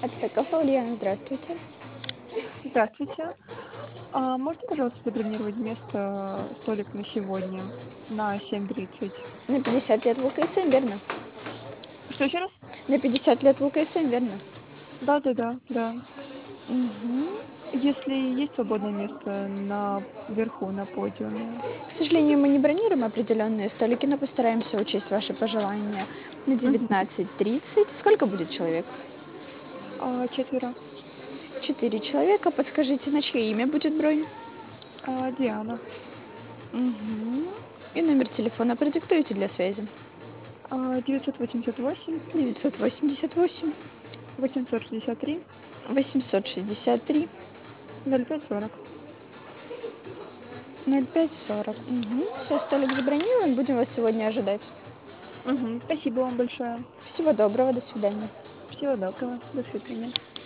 Это кафе Ульяна, здравствуйте. Здравствуйте. Можете, пожалуйста, забронировать место, столик на сегодня на 7:30? На 50 лет в УКСМ, верно? Что еще раз? На 50 лет в УКСМ, верно? Да-да-да, да. Мгм. Если есть свободное место наверху, на подиуме. К сожалению, мы не бронируем определенные столики, но постараемся учесть ваши пожелания. На Мгм. 19:30. Сколько будет человек? 4. 4 человека. Подскажите, на чье имя будет бронь? Диана. Мгм. И номер телефона продиктуйте для связи. 988 988 863 863 0540. 0540. Все, столик забронирован. Будем вас сегодня ожидать. Мгм. Спасибо вам большое. Всего доброго, до свидания. Всего доброго. До свидания.